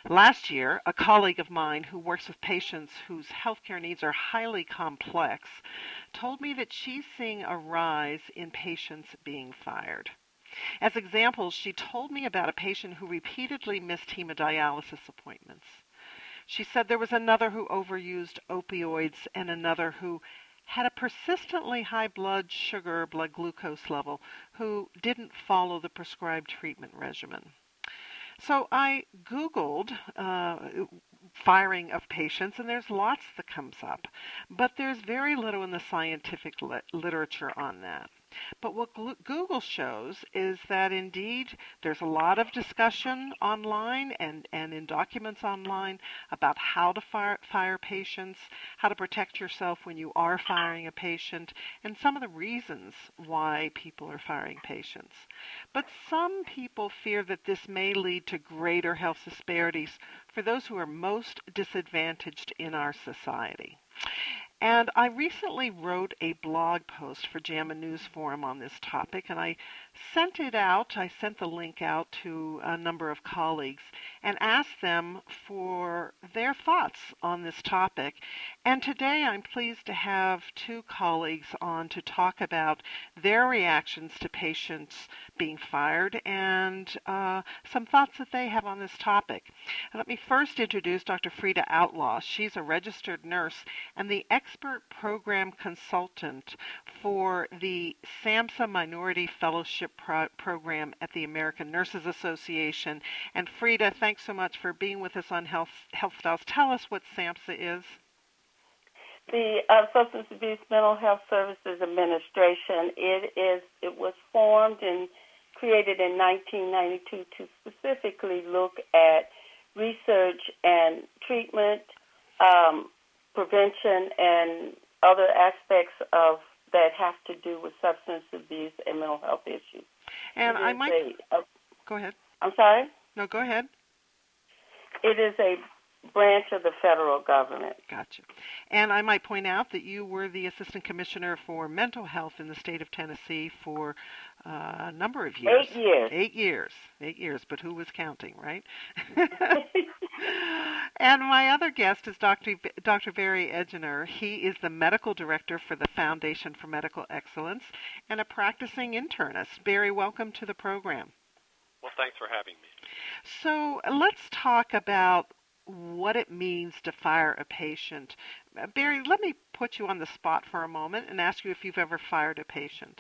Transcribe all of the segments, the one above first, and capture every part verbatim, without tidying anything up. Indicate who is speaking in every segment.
Speaker 1: Last year, a colleague of mine who works with patients whose healthcare needs are highly complex told me that she's seeing a rise in patients being fired. As examples, she told me about a patient who repeatedly missed hemodialysis appointments. She said there was another who overused opioids and another who had a persistently high blood sugar, blood glucose level, who didn't follow the prescribed treatment regimen. So I Googled uh, firing of patients, and there's lots that comes up, but there's very little in the scientific lit- literature on that. But what Glu- Google shows is that indeed there's a lot of discussion online and, and in documents online about how to fire, fire patients, how to protect yourself when you are firing a patient, and some of the reasons why people are firing patients. But some people fear that this may lead to greater health disparities for those who are most disadvantaged in our society. And I recently wrote a blog post for JAMA News Forum on this topic, and I sent it out. I sent the link out to a number of colleagues and asked them for their thoughts on this topic. And today I'm pleased to have two colleagues on to talk about their reactions to patients being fired and uh, some thoughts that they have on this topic. Let me first introduce Doctor Frida Outlaw. She's a registered nurse and the expert program consultant for the SAMHSA Minority Fellowship Pro- Program at the American Nurses Association. And Frida, thanks so much for being with us on Health, Health Styles. Tell us what SAMHSA is.
Speaker 2: The uh, Substance Abuse Mental Health Services Administration, it is it was formed and created in nineteen ninety-two to specifically look at research and treatment, um, prevention, and other aspects of that have to do with substance abuse and mental health issues.
Speaker 1: And
Speaker 2: it
Speaker 1: I might
Speaker 2: a, a,
Speaker 1: go ahead.
Speaker 2: I'm sorry?
Speaker 1: No, go ahead.
Speaker 2: It is a branch of the federal government.
Speaker 1: Gotcha. And I might point out that you were the Assistant Commissioner for Mental Health in the state of Tennessee for uh, a number of years.
Speaker 2: Eight years.
Speaker 1: Eight years. Eight years, but who was counting, right? And my other guest is Doctor B- Doctor Barry Edgener. He is the Medical Director for the Foundation for Medical Excellence and a practicing internist. Barry, welcome to the program.
Speaker 3: Well, thanks for having me.
Speaker 1: So let's talk about what it means to fire a patient. Uh, Barry, let me put you on the spot for a moment and ask you if you've ever fired a patient.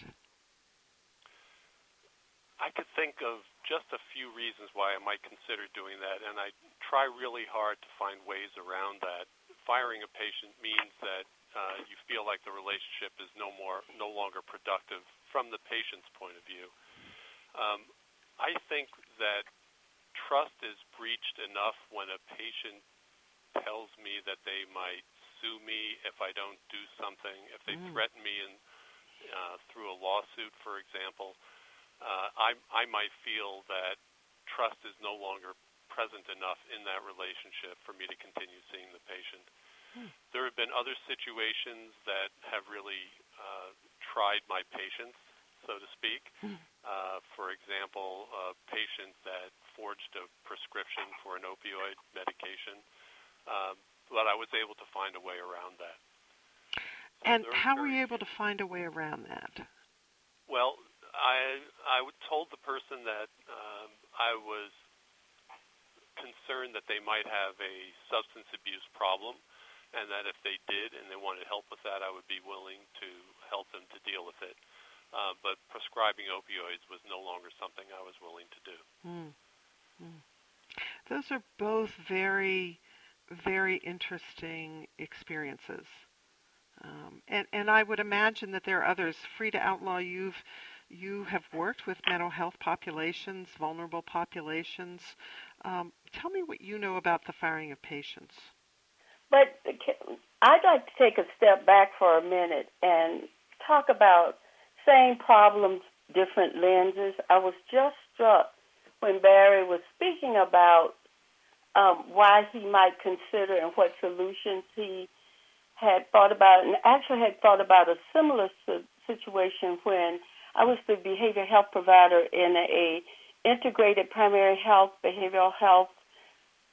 Speaker 3: I could think of just a few reasons why I might consider doing that, and I try really hard to find ways around that. Firing a patient means that uh, you feel like the relationship is no more, no longer productive from the patient's point of view. Um, I think that trust is breached enough when a patient tells me that they might sue me if I don't do something, if they mm. threaten me in, uh, through a lawsuit, for example. Uh, I, I might feel that trust is no longer present enough in that relationship for me to continue seeing the patient. Mm. There have been other situations that have really uh, tried my patience, so to speak. Mm. Uh, for example, a patient that forged a prescription for an opioid medication, uh, but I was able to find a way around that. So
Speaker 1: and how were you able to find a way around that?
Speaker 3: Well, I I told the person that um, I was concerned that they might have a substance abuse problem, and that if they did and they wanted help with that, I would be willing to help them to deal with it. Uh, but prescribing opioids was no longer something I was willing to do.
Speaker 1: Mm. Mm. Those are both very, very interesting experiences. Um, and, and I would imagine that there are others. Frida Outlaw, you've, you have worked with mental health populations, vulnerable populations. Um, tell me what you know about the firing of patients.
Speaker 2: But I'd like to take a step back for a minute and talk about same problems, different lenses. I was just struck when Barry was speaking about um, why he might consider and what solutions he had thought about, and actually had thought about a similar situation when I was the behavioral health provider in a integrated primary health, behavioral health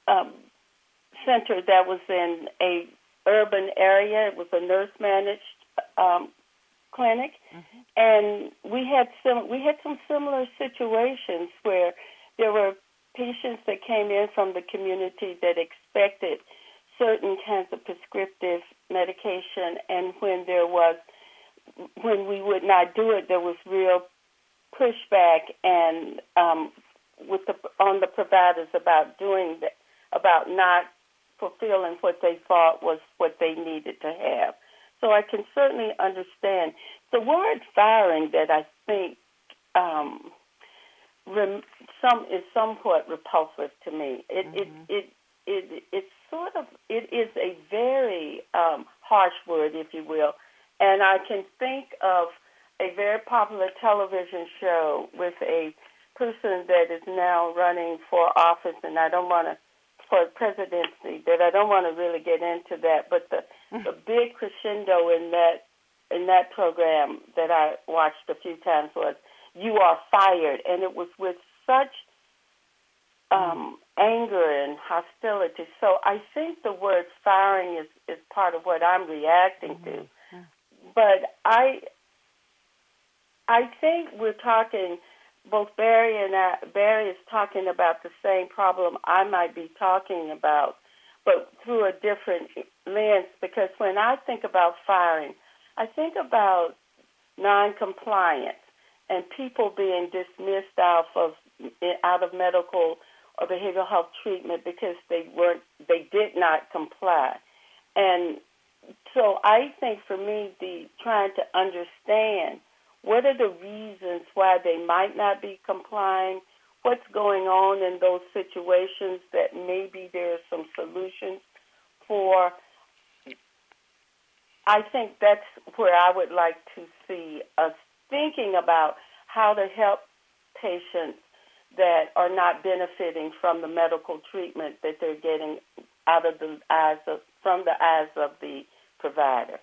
Speaker 2: um, center that was in a urban area. It was a nurse-managed um, clinic, mm-hmm. and we had some we had some similar situations where there were patients that came in from the community that expected certain kinds of prescriptive medication, and when there was when we would not do it, there was real pushback and um, with the on the providers about doing that, about not fulfilling what they thought was what they needed to have. So I can certainly understand the word firing that I think um, rem, some is somewhat repulsive to me. It mm-hmm. it, it it it's sort of it is a very um, harsh word, if you will, and I can think of a very popular television show with a person that is now running for office, and I don't want to. for presidency, that I don't want to really get into that, but the, the big crescendo in that in that program that I watched a few times was "You are fired," and it was with such um, anger and hostility. So I think the word firing is, is part of what I'm reacting to. But I I think we're talking. Both Barry and I, Barry is talking about the same problem I might be talking about, but through a different lens, because when I think about firing, I think about noncompliance and people being dismissed out of out of medical or behavioral health treatment because they weren't they did not comply. And so I think for me, the trying to understand what are the reasons why they might not be complying? What's going on in those situations that maybe there are some solutions for? I think that's where I would like to see us thinking about how to help patients that are not benefiting from the medical treatment that they're getting out of the eyes of, from the eyes of the provider.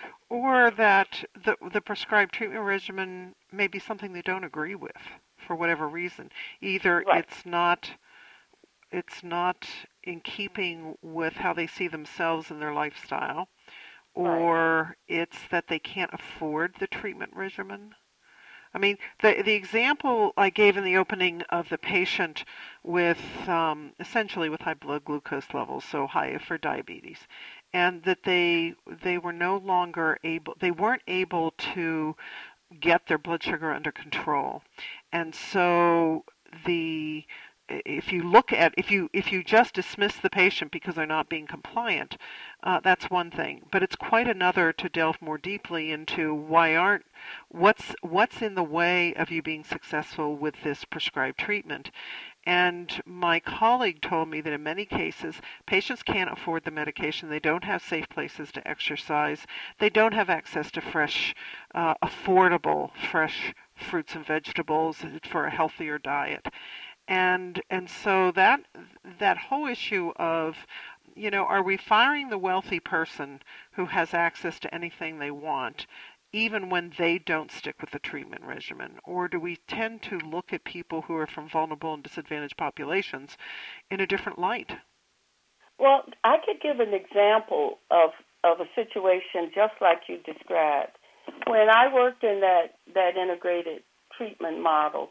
Speaker 1: Or that the the prescribed treatment regimen may be something they don't agree with for whatever reason. Either
Speaker 2: right.
Speaker 1: it's not it's not in keeping with how they see themselves and their lifestyle, or
Speaker 2: right.
Speaker 1: it's that they can't afford the treatment regimen. I mean, the the example I gave in the opening of the patient with um, essentially with high blood glucose levels, so high for diabetes, and that they they were no longer able, they weren't able to get their blood sugar under control, and so the if you look at if you if you just dismiss the patient because they're not being compliant, uh, that's one thing. But it's quite another to delve more deeply into why aren't what's what's in the way of you being successful with this prescribed treatment. And my colleague told me that in many cases, patients can't afford the medication. They don't have safe places to exercise. They don't have access to fresh, uh, affordable, fresh fruits and vegetables for a healthier diet. And and so that that whole issue of, you know, are we firing the wealthy person who has access to anything they want, even when they don't stick with the treatment regimen? Or do we tend to look at people who are from vulnerable and disadvantaged populations in a different light?
Speaker 2: Well, I could give an example of, of a situation just like you described. When I worked in that, that integrated treatment model,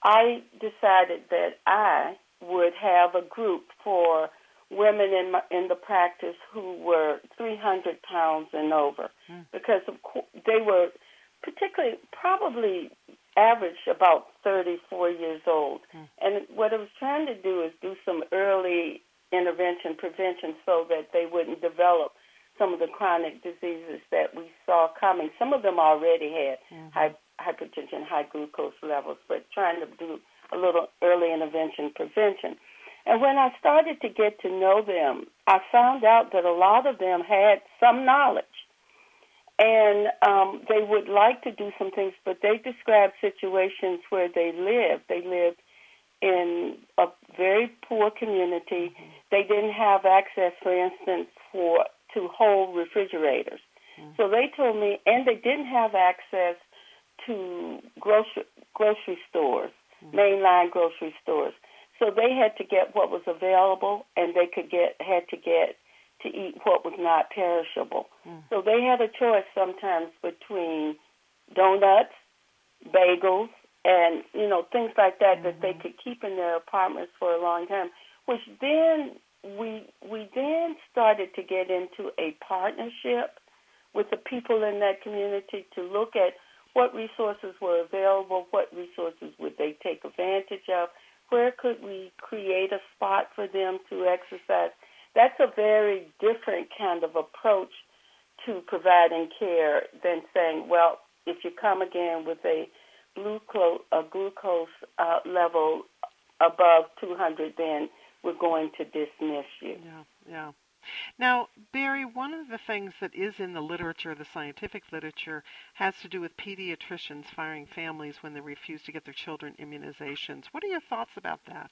Speaker 2: I decided that I would have a group for women in my, in the practice who were three hundred pounds and over, mm. because of co- they were particularly probably average about thirty-four years old. Mm. And what I was trying to do is do some early intervention, prevention, so that they wouldn't develop some of the chronic diseases that we saw coming. Some of them already had mm-hmm. high hypertension, high glucose levels, but trying to do a little early intervention prevention. And when I started to get to know them, I found out that a lot of them had some knowledge. And um, they would like to do some things, but they described situations where they lived. They lived in a very poor community. Mm-hmm. They didn't have access, for instance, for to whole refrigerators. Mm-hmm. So they told me, and they didn't have access to grocery grocery stores, mm-hmm. mainline grocery stores. So they had to get what was available, and they could get had to get to eat what was not perishable. Mm. So they had a choice sometimes between donuts, bagels, and, you know, things like that mm-hmm. that they could keep in their apartments for a long time, which then we we then started to get into a partnership with the people in that community to look at what resources were available, what resources would they take advantage of, where could we create a spot for them to exercise. That's a very different kind of approach to providing care than saying, well, if you come again with a glucose, a glucose uh, level above two hundred, then we're going to dismiss you.
Speaker 1: Yeah, yeah. Now, Barry, one of the things that is in the literature, the scientific literature, has to do with pediatricians firing families when they refuse to get their children immunizations. What are your thoughts about that?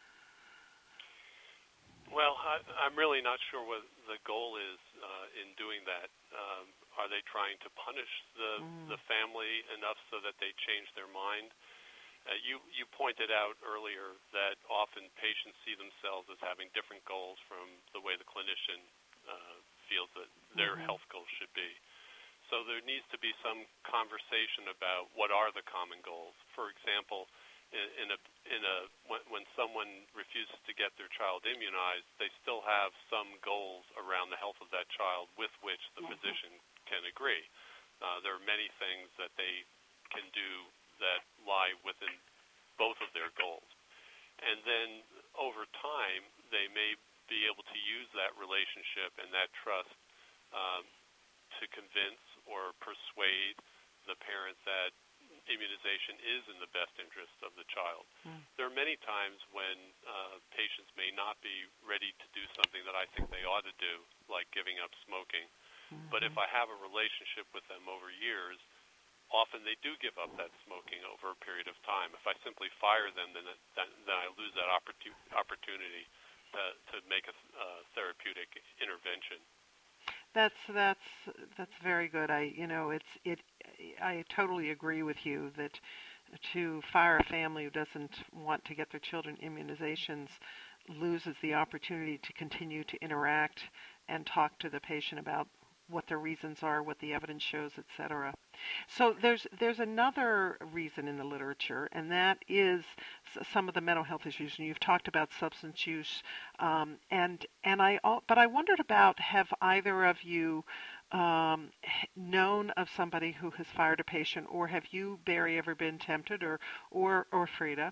Speaker 3: Well, I, I'm really not sure what the goal is uh, in doing that. Um, are they trying to punish the, mm. the family enough so that they change their mind? Uh, you, you pointed out earlier that often patients see themselves as having different goals from the way the clinician uh, feels that their mm-hmm. health goals should be. So there needs to be some conversation about what are the common goals. For example, in, in a in a when, when someone refuses to get their child immunized, they still have some goals around the health of that child with which the mm-hmm. physician can agree. Uh, there are many things that they can do that lie within both of their goals. And then over time, they may be able to use that relationship and that trust um, to convince or persuade the parent that immunization is in the best interest of the child. Mm. There are many times when uh, patients may not be ready to do something that I think they ought to do, like giving up smoking. Mm-hmm. But if I have a relationship with them over years, often they do give up that smoking over a period of time. If I simply fire them, then then, then I lose that opportu- opportunity to, to make a uh, therapeutic intervention.
Speaker 1: That's that's that's very good. I you know it's it. I totally agree with you that to fire a family who doesn't want to get their children immunizations loses the opportunity to continue to interact and talk to the patient about what their reasons are, what the evidence shows, et cetera. So there's there's another reason in the literature, and that is some of the mental health issues. And you've talked about substance use, um, and and I but I wondered about, have either of you um, known of somebody who has fired a patient, or have you, Barry, ever been tempted, or or or Frida,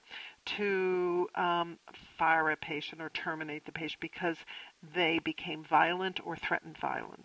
Speaker 1: to um, fire a patient or terminate the patient because they became violent or threatened violence?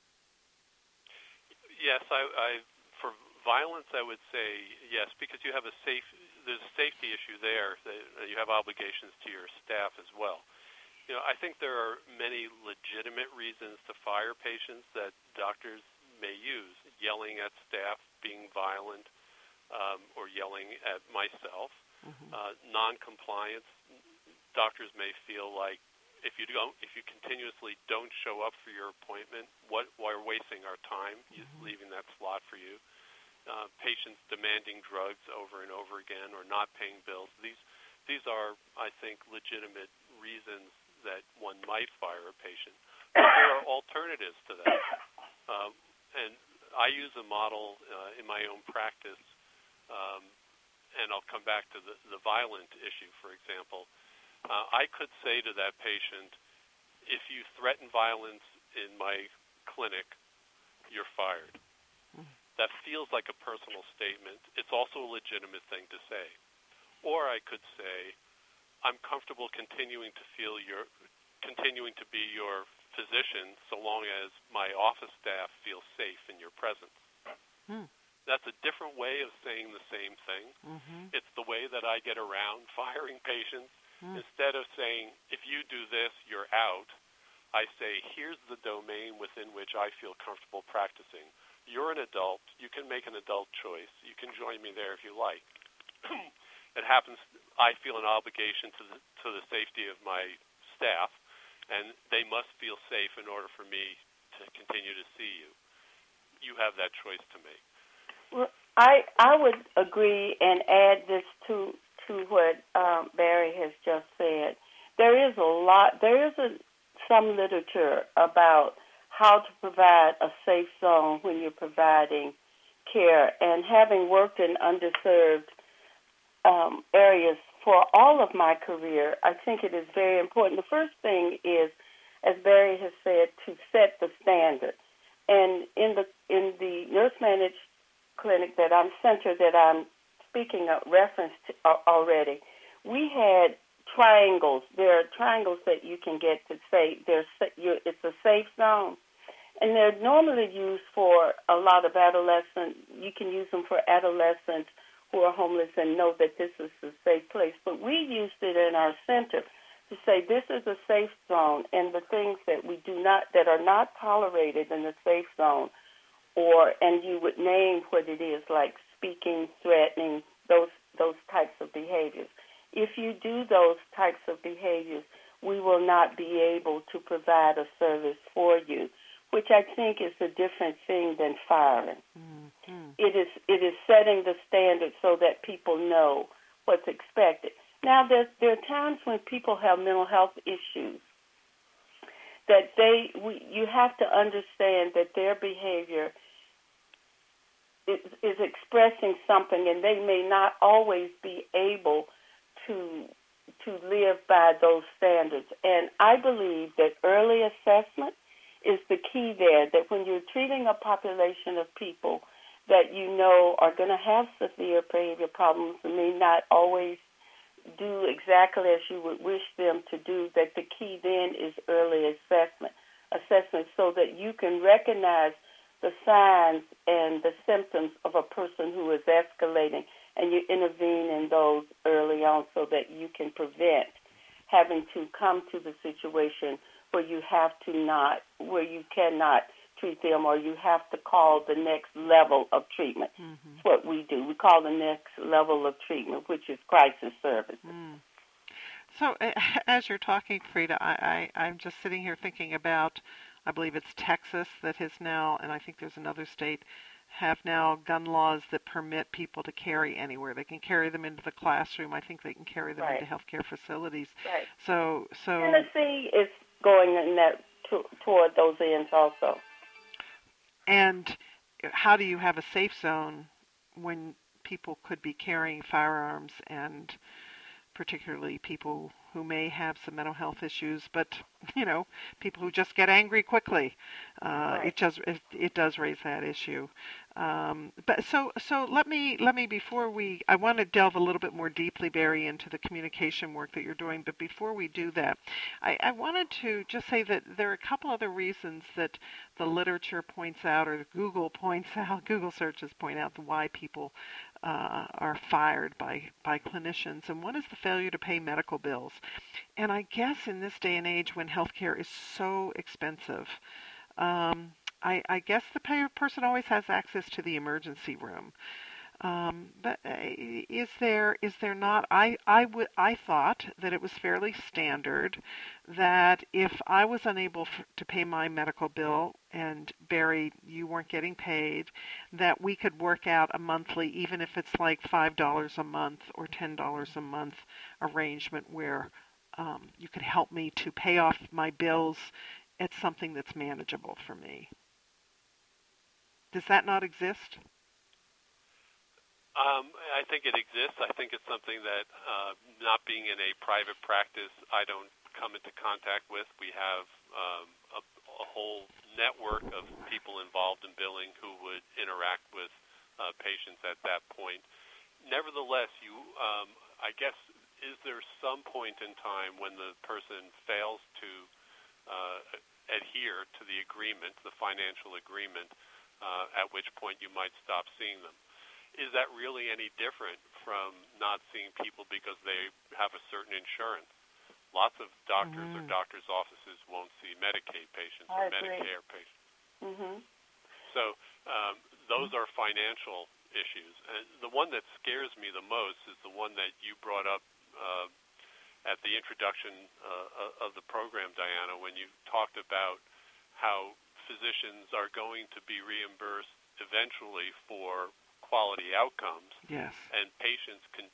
Speaker 3: Yes, I, I, for violence, I would say yes, because you have a safe. There's a safety issue there. That you have obligations to your staff as well. You know, I think there are many legitimate reasons to fire patients that doctors may use: yelling at staff, being violent, um, or yelling at myself. Mm-hmm. Uh, non-compliance. Doctors may feel like, if you don't, if you continuously don't show up for your appointment, what we're wasting our time, mm-hmm. leaving that slot for you. Uh, patients demanding drugs over and over again, or not paying bills. These, these are, I think, legitimate reasons that one might fire a patient. But there are alternatives to that, um, and I use a model uh, in my own practice, um, and I'll come back to the, the violent issue, for example. Uh, I could say to that patient, if you threaten violence in my clinic, you're fired. Mm. That feels like a personal statement. It's also a legitimate thing to say. Or I could say, I'm comfortable continuing to feel your, continuing to be your physician so long as my office staff feels safe in your presence. Mm. That's a different way of saying the same thing. Mm-hmm. It's the way that I get around firing patients. Mm. Instead of saying, if you do this, you're out, I say, here's the domain within which I feel comfortable practicing. You're an adult. You can make an adult choice. You can join me there if you like. It happens, I feel an obligation to the, to the safety of my staff, and they must feel safe in order for me to continue to see you. You have that choice to make.
Speaker 2: Well, I I would agree and add this to to what um, Barry has just said. There is a lot, there is a, some literature about how to provide a safe zone when you're providing care. And having worked in underserved um, areas for all of my career, I think it is very important. The first thing is, as Barry has said, to set the standard. And in the in the nurse managed clinic that I'm center that I'm speaking of reference to uh, already, we had triangles. There are triangles that you can get to say there's it's a safe zone, and they're normally used for a lot of adolescents. You can use them for adolescents who are homeless and know that this is a safe place. But we used it in our center to say this is a safe zone, and the things that we do not, that are not tolerated in the safe zone, or and you would name what it is, like speaking, threatening, those those types of behaviors. If you do those types of behaviors, we will not be able to provide a service for you, which I think is a different thing than firing. Mm-hmm. It is it is setting the standard so that people know what's expected. Now, there, there are times when people have mental health issues that they we, you have to understand that their behavior is, is expressing something, and they may not always be able to to live by those standards. And I believe that early assessment is the key there, that when you're treating a population of people that you know are going to have severe behavior problems and may not always do exactly as you would wish them to do, that the key then is early assessment, assessment so that you can recognize the signs and the symptoms of a person who is escalating, and you intervene in those early on so that you can prevent having to come to the situation where you have to not, where you cannot treat them, or you have to call the next level of treatment. Mm-hmm. That's what we do. We call the next level of treatment, which is crisis services. Mm.
Speaker 1: So uh, as you're talking, Frida, I, I, I'm just sitting here thinking about, I believe it's Texas that has now, and I think there's another state, have now gun laws that permit people to carry anywhere. They can carry them into the classroom. I think they can carry them
Speaker 2: right.
Speaker 1: into healthcare facilities.
Speaker 2: Right.
Speaker 1: So, so
Speaker 2: Tennessee is going in that to, toward those ends also.
Speaker 1: And how do you have a safe zone when people could be carrying firearms, and particularly people who may have some mental health issues, but, you know, people who just get angry quickly? Uh,
Speaker 2: right.
Speaker 1: It just it, it does raise that issue. Um, but so so let me let me before we I want to delve a little bit more deeply, Barry, into the communication work that you're doing. But before we do that, I, I wanted to just say that there are a couple other reasons that the literature points out, or Google points out, Google searches point out why people uh, are fired by by clinicians, and one is the failure to pay medical bills. And I guess in this day and age when healthcare is so expensive, um, I, I guess the payer person always has access to the emergency room. Um, but uh, is there is there not? I I would I thought that it was fairly standard that if I was unable f- to pay my medical bill, and Barry, you weren't getting paid, that we could work out a monthly, even if it's like five dollars a month or ten dollars a month arrangement where um, you could help me to pay off my bills at something that's manageable for me. Does that not exist?
Speaker 3: Um, I think it exists. I think it's something that, uh, not being in a private practice, I don't come into contact with. We have um, a, a whole network of people involved in billing who would interact with uh, patients at that point. Nevertheless, you, um, I guess, is there some point in time when the person fails to uh, adhere to the agreement, the financial agreement, uh, at which point you might stop seeing them? Is that really any different from not seeing people because they have a certain insurance? Lots of doctors mm-hmm. or doctors' offices won't see Medicaid patients
Speaker 2: I
Speaker 3: or
Speaker 2: agree.
Speaker 3: Medicare patients.
Speaker 2: Mm-hmm.
Speaker 3: So um, those are financial issues. And the one that scares me the most is the one that you brought up uh, at the introduction uh, of the program, Diana, when you talked about how physicians are going to be reimbursed eventually for quality outcomes,
Speaker 1: yes,
Speaker 3: and patients can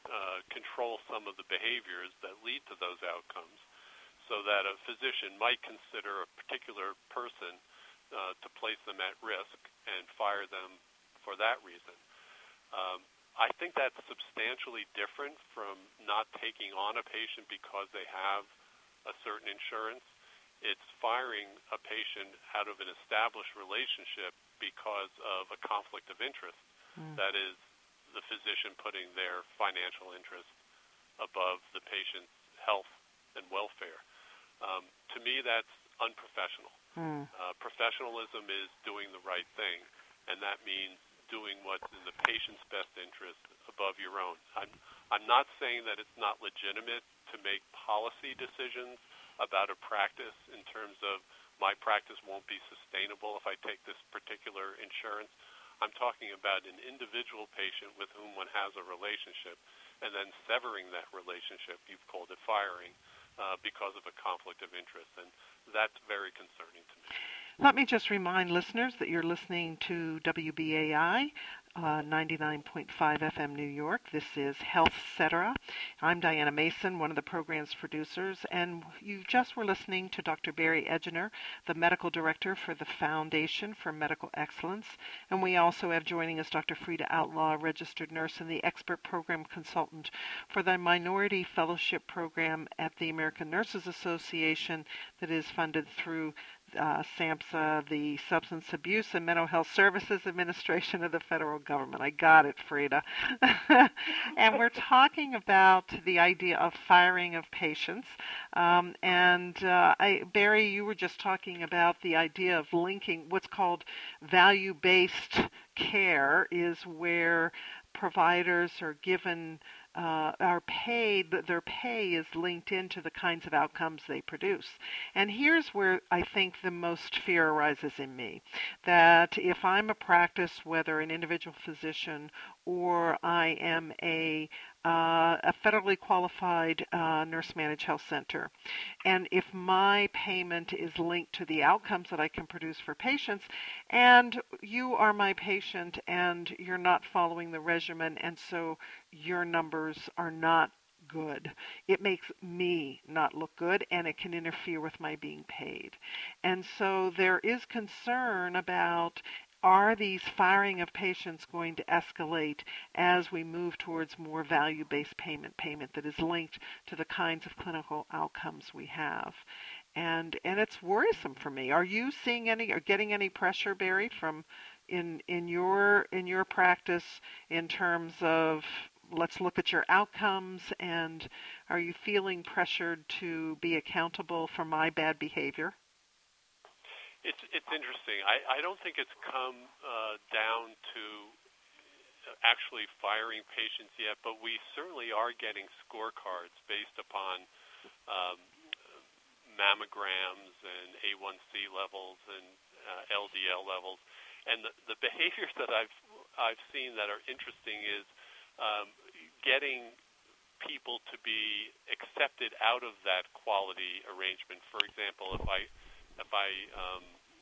Speaker 3: uh, control some of the behaviors that lead to those outcomes, so that a physician might consider a particular person uh, to place them at risk and fire them for that reason. Um, I think that's substantially different from not taking on a patient because they have a certain insurance. It's firing a patient out of an established relationship because of a conflict of interest. Mm. That is, the physician putting their financial interest above the patient's health and welfare. Um, to me, that's unprofessional. Mm. Uh, professionalism is doing the right thing, and that means doing what's in the patient's best interest above your own. I'm, I'm not saying that it's not legitimate to make policy decisions about a practice in terms of my practice won't be sustainable if I take this particular insurance. I'm talking about an individual patient with whom one has a relationship and then severing that relationship, you've called it firing, uh, because of a conflict of interest. And that's very concerning to me.
Speaker 1: Let me just remind listeners that you're listening to W B A I, uh, ninety-nine point five F M New York. This is Health Cetera. I'm Diana Mason, one of the program's producers, and you just were listening to Doctor Barry Edgener, the medical director for the Foundation for Medical Excellence. And we also have joining us Doctor Frida Outlaw, a registered nurse and the expert program consultant for the Minority Fellowship Program at the American Nurses Association that is funded through Uh, SAMHSA, the Substance Abuse and Mental Health Services Administration of the federal government. I got it, Frida. And we're talking about the idea of firing of patients. Um, and uh, I, Barry, you were just talking about the idea of linking what's called value-based care, is where providers are given Uh, are paid, but their pay is linked into the kinds of outcomes they produce. And here's where I think the most fear arises in me, that if I'm a practice, whether an individual physician or I am a uh, a federally qualified uh, nurse-managed health center, and if my payment is linked to the outcomes that I can produce for patients, and you are my patient and you're not following the regimen, and so your numbers are not good. It makes me not look good, and it can interfere with my being paid. And so there is concern about, are these firing of patients going to escalate as we move towards more value-based payment, payment that is linked to the kinds of clinical outcomes we have? And and it's worrisome for me. Are you seeing any or getting any pressure, Barry, from in in your in your practice in terms of, let's look at your outcomes, and are you feeling pressured to be accountable for my bad behavior?
Speaker 3: It's it's interesting. I, I don't think it's come uh, down to actually firing patients yet, but we certainly are getting scorecards based upon um, mammograms and A one C levels and uh, L D L levels. And the, the behaviors that I've I've seen that are interesting is um, getting people to be accepted out of that quality arrangement. For example, if I if I um,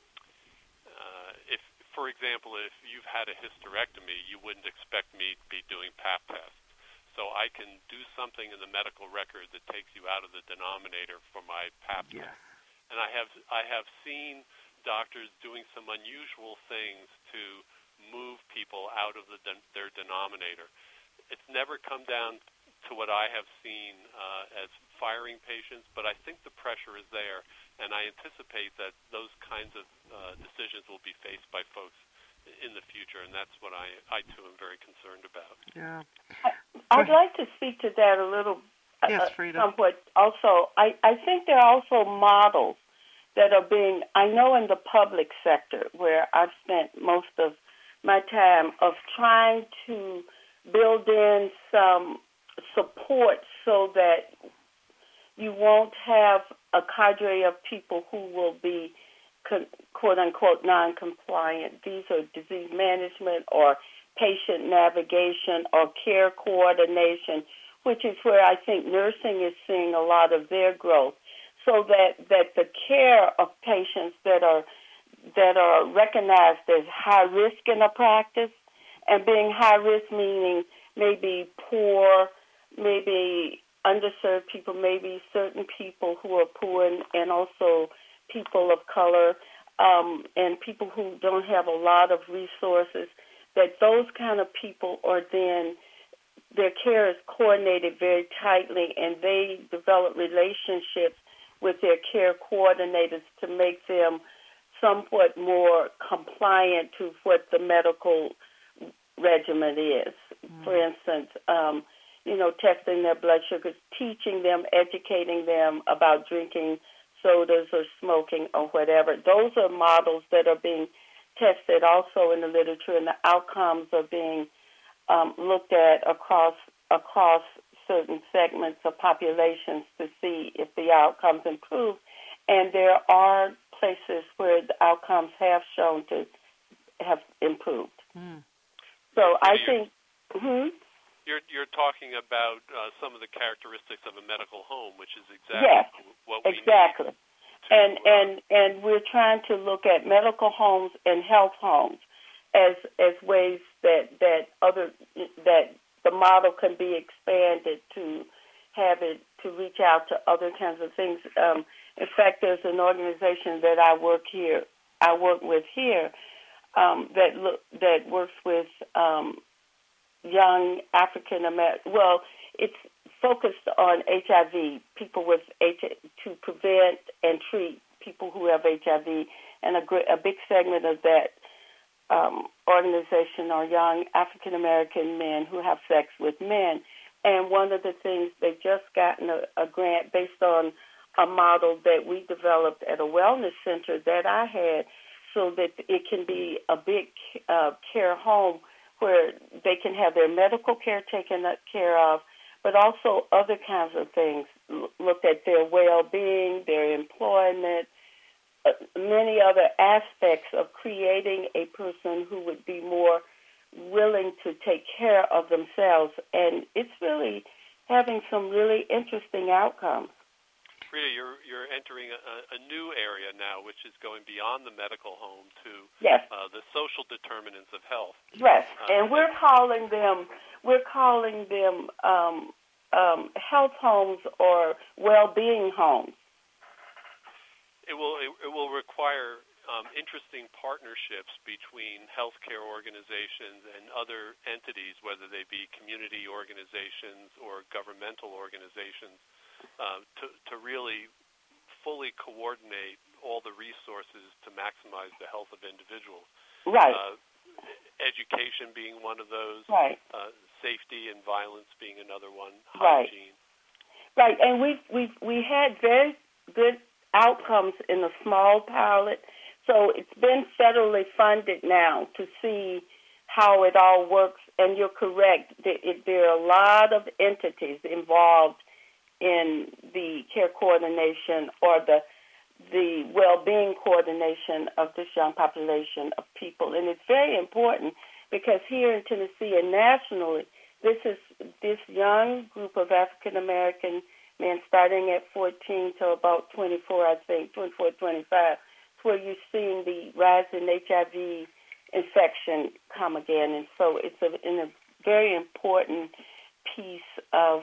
Speaker 3: uh, if for example if you've had a hysterectomy, you wouldn't expect me to be doing Pap tests. So I can do something in the medical record that takes you out of the denominator for my Pap test.
Speaker 1: Yes.
Speaker 3: And I have I have seen doctors doing some unusual things to move people out of the de- their denominator. It's never come down to what I have seen uh, as firing patients, but I think the pressure is there, and I anticipate that those kinds of uh, decisions will be faced by folks in the future, and that's what I, I too, am very concerned about.
Speaker 1: Yeah.
Speaker 2: I'd like to speak to that a little
Speaker 1: yes,
Speaker 2: uh,
Speaker 1: Frida.
Speaker 2: somewhat also. I, I think there are also models that are being, I know in the public sector, where I've spent most of my time, of trying to build in some support so that you won't have a cadre of people who will be quote-unquote non-compliant. These are disease management or patient navigation or care coordination, which is where I think nursing is seeing a lot of their growth, so that, that the care of patients that are that are recognized as high risk in a practice, and being high risk meaning maybe poor maybe underserved people, maybe certain people who are poor, and, and also people of color, um, and people who don't have a lot of resources, that those kind of people are then, their care is coordinated very tightly, and they develop relationships with their care coordinators to make them somewhat more compliant to what the medical regimen is. Mm. For instance, um, you know, testing their blood sugars, teaching them, educating them about drinking sodas or smoking or whatever. Those are models that are being tested also in the literature, and the outcomes are being um, looked at across across certain segments of populations to see if the outcomes improve. And there are places where the outcomes have shown to have improved. Mm. So
Speaker 3: so
Speaker 2: I think... Hmm?
Speaker 3: You're, you're talking about uh, some of the characteristics of a medical home, which is exactly
Speaker 2: yes,
Speaker 3: what we
Speaker 2: exactly.
Speaker 3: need. To,
Speaker 2: and,
Speaker 3: uh,
Speaker 2: and, and we're trying to look at medical homes and health homes as as ways that, that other that the model can be expanded to have it to reach out to other kinds of things. Um, in fact, there's an organization that I work here, I work with here, um, that look that works with um, young African American. Well, it's focused on H I V, people with H I V, to prevent and treat people who have H I V, and a, a big segment of that um, organization are young African American men who have sex with men. And one of the things, they've just gotten a, a grant based on a model that we developed at a wellness center that I had, so that it can be a big uh, care home where they can have their medical care taken care of, but also other kinds of things, looked at their well-being, their employment, uh, many other aspects of creating a person who would be more willing to take care of themselves. And it's really having some really interesting outcomes.
Speaker 3: Rita, you're you're entering a, a new area now, which is going beyond the medical home to
Speaker 2: yes.
Speaker 3: uh, the social determinants of health.
Speaker 2: Yes,
Speaker 3: uh,
Speaker 2: and we're calling them we're calling them um, um, health homes or well-being homes.
Speaker 3: It will it, it will require um, interesting partnerships between healthcare organizations and other entities, whether they be community organizations or governmental organizations. Uh, to, to really fully coordinate all the resources to maximize the health of individuals.
Speaker 2: Right.
Speaker 3: Uh, education being one of those.
Speaker 2: Right.
Speaker 3: Uh, safety and violence being another one.
Speaker 2: Right.
Speaker 3: Hygiene.
Speaker 2: Right. And we we we had very good outcomes in a small pilot, so it's been federally funded now to see how it all works. And you're correct. There, it, there are a lot of entities involved in the care coordination or the the well-being coordination of this young population of people. And it's very important because here in Tennessee and nationally, this is this young group of African-American men starting at fourteen to about twenty-four, I think, twenty-four, twenty-five, where you're seeing the rise in H I V infection come again. And so it's a, in a very important piece of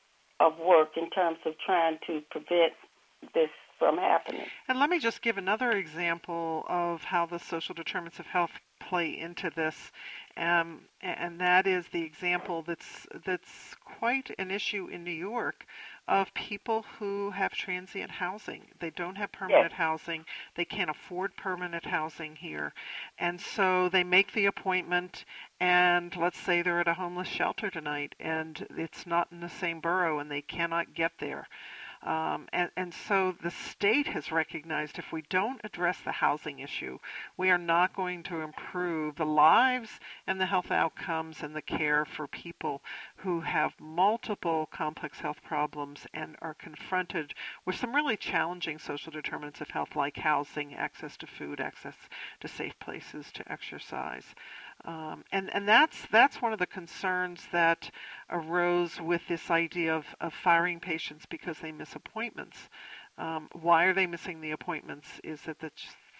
Speaker 2: of work in terms of trying to prevent this from happening.
Speaker 1: And let me just give another example of how the social determinants of health play into this, um, and that is the example that's that's quite an issue in New York of people who have transient housing. They don't have permanent
Speaker 2: yes.
Speaker 1: housing. They can't afford permanent housing here. And so they make the appointment, and let's say they're at a homeless shelter tonight, and it's not in the same borough, and they cannot get there. Um, and, and so the state has recognized if we don't address the housing issue, we are not going to improve the lives and the health outcomes and the care for people who have multiple complex health problems and are confronted with some really challenging social determinants of health, like housing, access to food, access to safe places to exercise. Um, and, and that's that's one of the concerns that arose with this idea of, of firing patients because they miss appointments. Um, why are they missing the appointments? Is it that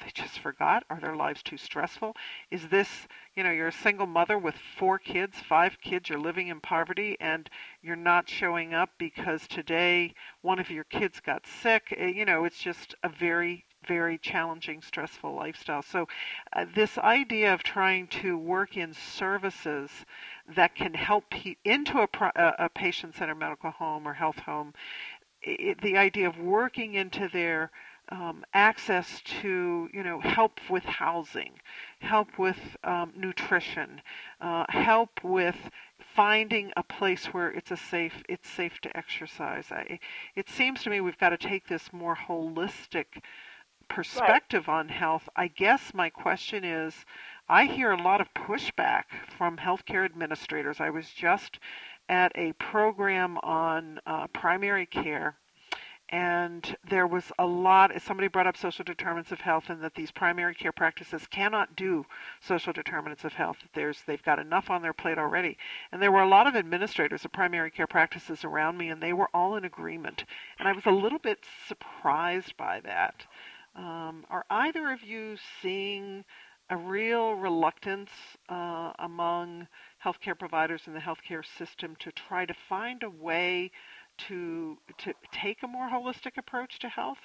Speaker 1: they just forgot? Are their lives too stressful? Is this, you know, you're a single mother with four kids, five kids, you're living in poverty, and you're not showing up because today one of your kids got sick. You know, it's just a very, very challenging, stressful lifestyle. So uh, this idea of trying to work in services that can help pe- into a, pro- a, a patient-centered medical home or health home, it, the idea of working into their um, access to, you know, help with housing, help with um, nutrition, uh, help with finding a place where it's a safe, it's safe to exercise. I, it seems to me we've got to take this more holistic perspective right. on health. I guess my question is, I hear a lot of pushback from healthcare administrators. I was just at a program on uh, primary care, and there was a lot, somebody brought up social determinants of health and that these primary care practices cannot do social determinants of health. There's, they've got enough on their plate already. And there were a lot of administrators of primary care practices around me, and they were all in agreement. And I was a little bit surprised by that. Um, are either of you seeing a real reluctance uh, among healthcare providers in the healthcare system to try to find a way to to take a more holistic approach to health?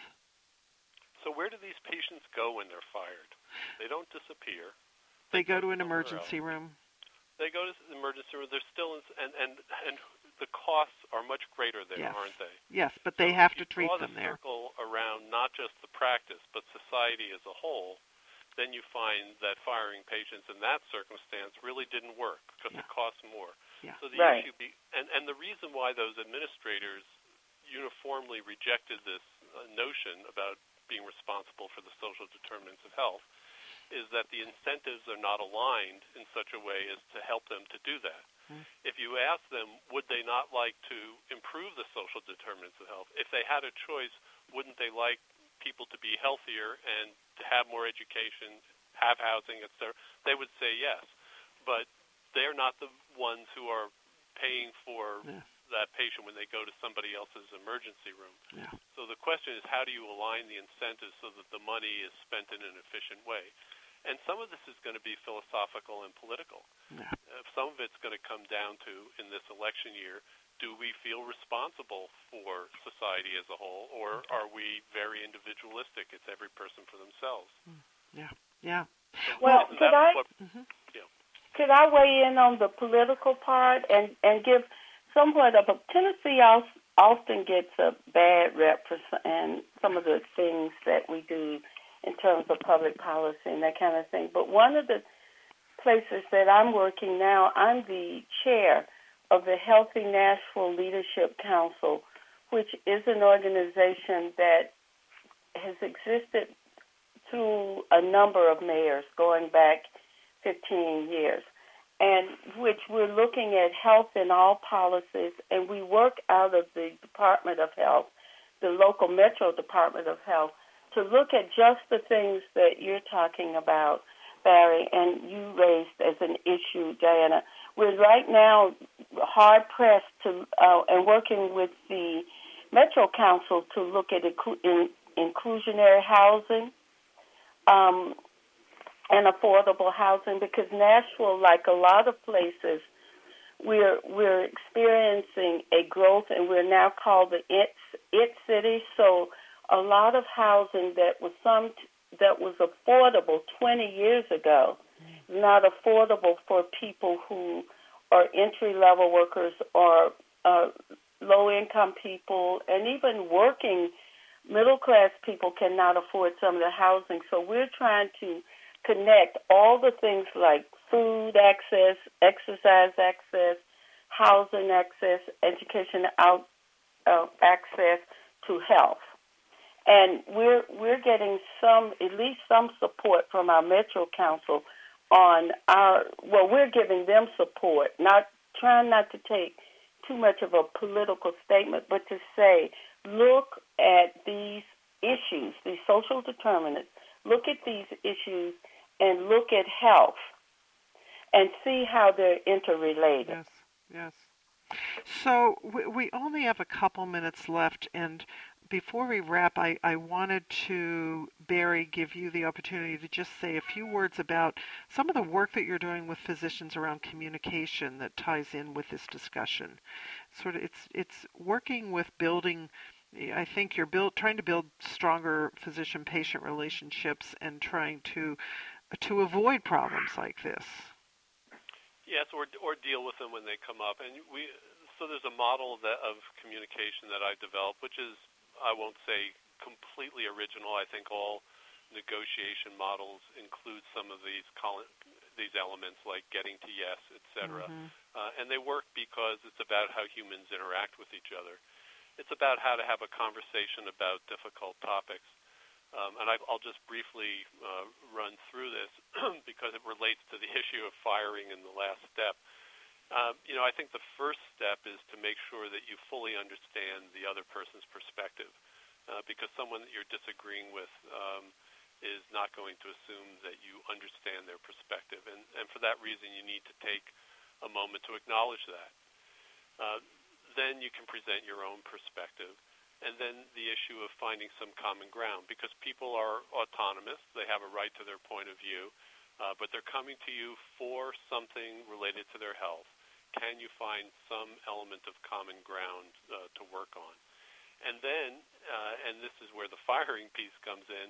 Speaker 3: So where do these patients go when they're fired? They don't disappear.
Speaker 1: They, they go, go to an emergency else. room.
Speaker 3: They go to the emergency room. They're still in, and and and the costs are much greater there,
Speaker 1: yes.
Speaker 3: aren't they?
Speaker 1: Yes, but they
Speaker 3: so
Speaker 1: have to treat
Speaker 3: them
Speaker 1: there.
Speaker 3: If you draw the circle around not just the practice, but society as a whole, then you find that firing patients in that circumstance really didn't work because yeah. it costs more.
Speaker 1: Yeah.
Speaker 3: So the
Speaker 2: right.
Speaker 3: issue be, and, and the reason why those administrators uniformly rejected this uh, notion about being responsible for the social determinants of health is that the incentives are not aligned in such a way as to help them to do that. Mm. If you ask them, would they not like to improve the social determinants of health? If they had a choice, wouldn't they like people to be healthier and to have more education, have housing, et cetera? They would say yes. But they're not the ones who are paying for yeah. that patient when they go to somebody else's emergency room.
Speaker 1: Yeah.
Speaker 3: So the question is, how do you align the incentives so that the money is spent in an efficient way? And some of this is going to be philosophical and political.
Speaker 1: Yeah.
Speaker 3: Uh, some of it's going to come down to, in this election year, do we feel responsible for society as a whole, or are we very individualistic? It's every person for themselves.
Speaker 1: Yeah, yeah.
Speaker 2: So well, could I, what,
Speaker 1: mm-hmm.
Speaker 2: yeah. could I weigh in on the political part and, and give somewhat of a, Tennessee often gets a bad rep for and some of the things that we do in terms of public policy and that kind of thing. But one of the places that I'm working now, I'm the chair of the Healthy Nashville Leadership Council, which is an organization that has existed through a number of mayors going back fifteen years, and which we're looking at health in all policies, and we work out of the Department of Health, the local Metro Department of Health, to look at just the things that you're talking about, Barry, and you raised as an issue, Diana. We're right now hard-pressed to uh, and working with the Metro Council to look at inclu- in, inclusionary housing um, and affordable housing, because Nashville, like a lot of places, we're we're experiencing a growth, and we're now called the It, it City. So a lot of housing that was some that was affordable twenty years ago is not affordable for people who are entry-level workers or uh, low-income people, and even working middle-class people cannot afford some of the housing. So we're trying to connect all the things like food access, exercise access, housing access, education out, uh, access to health. And we're we're getting some, at least some support from our Metro Council on our, well, we're giving them support, not trying not to take too much of a political statement, but to say, look at these issues, these social determinants, look at these issues and look at health and see how they're interrelated.
Speaker 1: Yes, yes. So we, we only have a couple minutes left, and before we wrap, I, I wanted to, Barry, give you the opportunity to just say a few words about some of the work that you're doing with physicians around communication that ties in with this discussion. Sort of, it's it's working with building. I think you're build, trying to build stronger physician-patient relationships and trying to to avoid problems like this.
Speaker 3: Yes, or or deal with them when they come up. And we so there's a model that, of communication that I've developed, which is, I won't say completely original. I think all negotiation models include some of these these elements like getting to yes, et cetera. Mm-hmm. Uh, and they work because it's about how humans interact with each other. It's about how to have a conversation about difficult topics. Um, and I, I'll just briefly uh, run through this because it relates to the issue of firing in the last step. Um, you know, I think the first step is to make sure that you fully understand the other person's perspective, uh, because someone that you're disagreeing with um, is not going to assume that you understand their perspective. And, and for that reason, you need to take a moment to acknowledge that. Uh, then you can present your own perspective. And then the issue of finding some common ground, because people are autonomous. They have a right to their point of view, uh, but they're coming to you for something related to their health. Can you find some element of common ground uh, to work on? And then, uh, and this is where the firing piece comes in,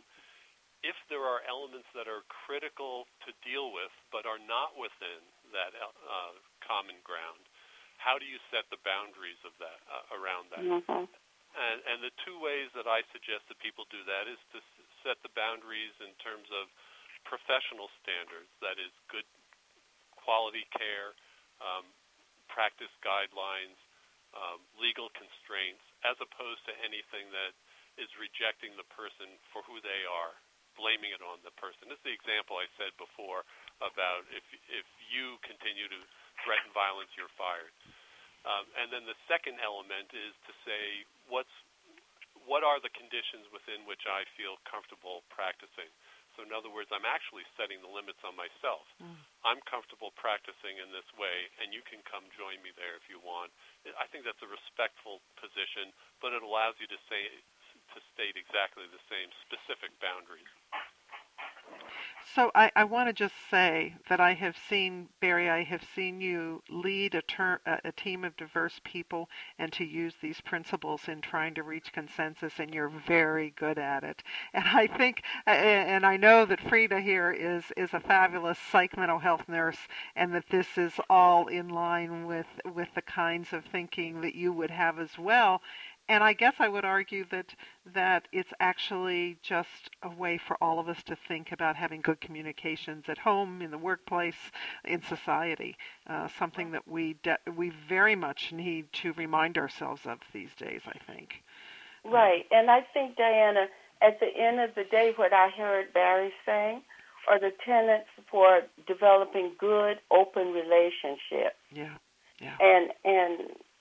Speaker 3: if there are elements that are critical to deal with but are not within that uh, common ground, how do you set the boundaries of that uh, around that? Mm-hmm. And, and the two ways that I suggest that people do that is to set the boundaries in terms of professional standards, that is good quality care, um, practice guidelines, um, legal constraints, as opposed to anything that is rejecting the person for who they are, blaming it on the person. This is the example I said before about if if you continue to threaten violence, you're fired. Um, and then the second element is to say, what's what are the conditions within which I feel comfortable practicing? So in other words, I'm actually setting the limits on myself. Mm. I'm comfortable practicing in this way, and you can come join me there if you want. I think that's a respectful position, but it allows you to say to state exactly the same specific boundaries.
Speaker 1: So I, I want to just say that I have seen, Barry, I have seen you lead a, ter- a team of diverse people and to use these principles in trying to reach consensus, and you're very good at it. And I think, and I know that Frida here is, is a fabulous psych mental health nurse, and that this is all in line with, with the kinds of thinking that you would have as well. And I guess I would argue that that it's actually just a way for all of us to think about having good communications at home, in the workplace, in society, uh, something that we de- we very much need to remind ourselves of these days, I think.
Speaker 2: Right. And I think, Diana, at the end of the day, what I heard Barry saying are the tenets for developing good, open relationships.
Speaker 1: Yeah, yeah.
Speaker 2: And, and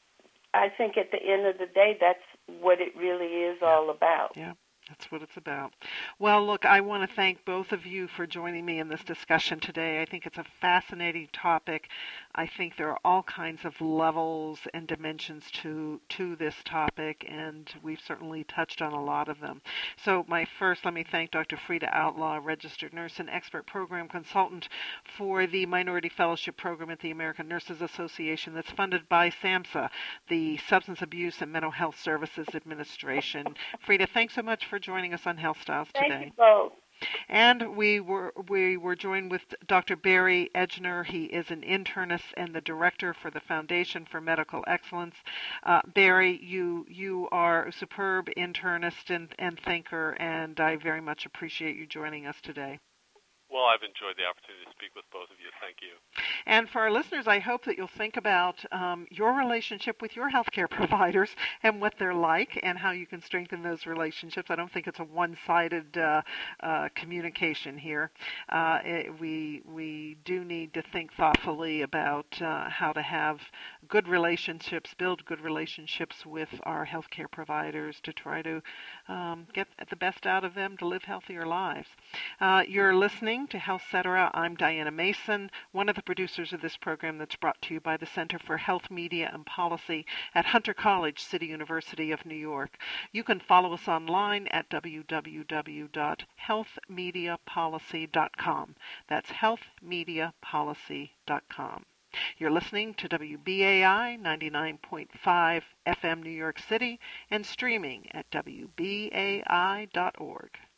Speaker 2: I think at the end of the day, that's what it really is
Speaker 1: yeah.
Speaker 2: all about.
Speaker 1: Yeah. That's what it's about. Well, look, I want to thank both of you for joining me in this discussion today. I think it's a fascinating topic. I think there are all kinds of levels and dimensions to to this topic, and we've certainly touched on a lot of them. So my first, let me thank Doctor Frida Outlaw, registered nurse and expert program consultant for the Minority Fellowship Program at the American Nurses Association that's funded by SAMHSA, the Substance Abuse and Mental Health Services Administration. Frida, thanks so much for for joining us on Health Styles today.
Speaker 2: Thank you both.
Speaker 1: And we were we were joined with Doctor Barry Edgener. He is an internist and the director for the Foundation for Medical Excellence. Uh, Barry, you you are a superb internist and, and thinker, and I very much appreciate you joining us today.
Speaker 3: Well, I've enjoyed the opportunity to speak with both of you. Thank you.
Speaker 1: And for our listeners, I hope that you'll think about um, your relationship with your healthcare providers and what they're like and how you can strengthen those relationships. I don't think it's a one-sided uh, uh, communication here. Uh, it, we we do need to think thoughtfully about uh, how to have good relationships, build good relationships with our healthcare providers to try to um, get the best out of them to live healthier lives. Uh, you're listening listening to Health Cetera. I'm Diana Mason, one of the producers of this program that's brought to you by the Center for Health, Media, and Policy at Hunter College, City University of New York. You can follow us online at w w w dot health media policy dot com. That's health media policy dot com. You're listening to W B A I ninety-nine point five F M New York City and streaming at w b a i dot org.